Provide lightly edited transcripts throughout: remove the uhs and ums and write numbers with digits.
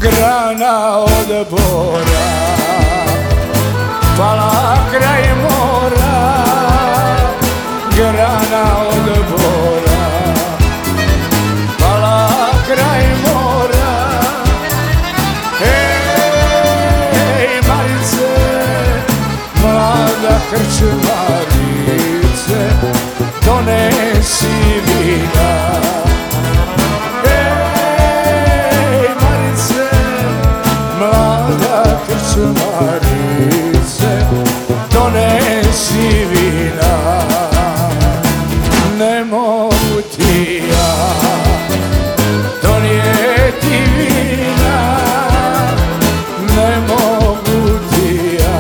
grana od bora pala kraj mora, grana od bora pala kraj mora. Ej, Marice, mlada krčmarice, donesi vina. Krčmarice, donesi vina. Ne mogu ti ja donijeti vina, ne mogu ti ja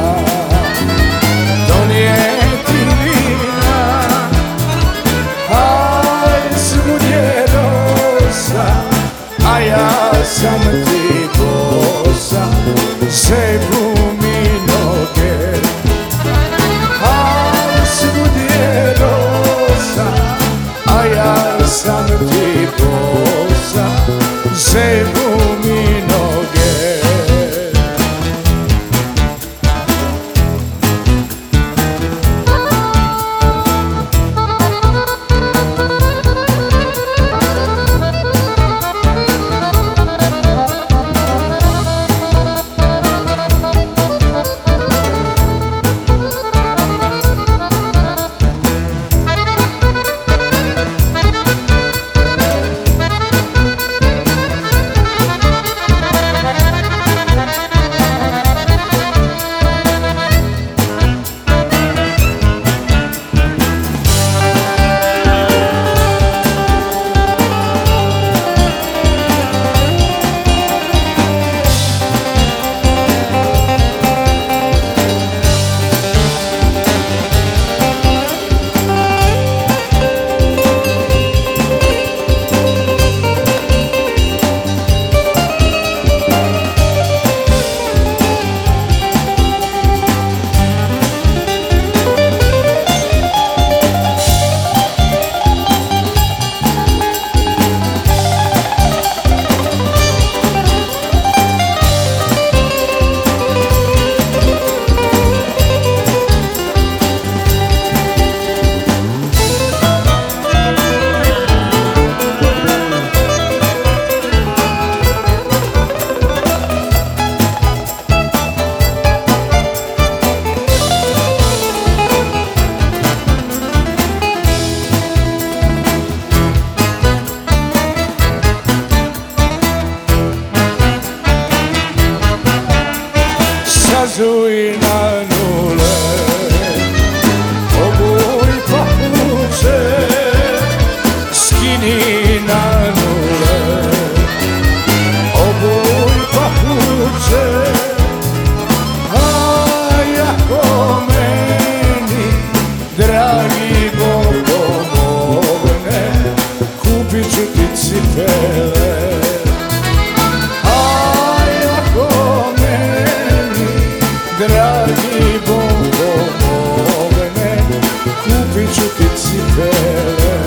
donijeti vina. Aj, svud je rosa, a ja sam ti bosa, sebu mi noge. Aj, svud je rosa, a ja sam ti bosa, sebu mi noge. Sazuj na nule, obuj papuče, skini na nule, obuj papuče. A jako meni, dragi Bog pomogne, kupit ću ti cipele. Dragi Bog pomogne, kupit ću ti cipele.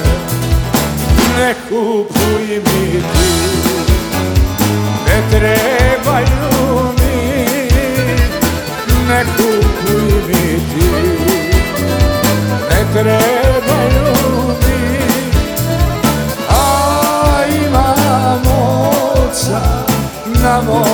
Ne kupuj mi ti, ne trebaju mi, ne kupuj mi ti, ne trebaju mi. A imam oca na mom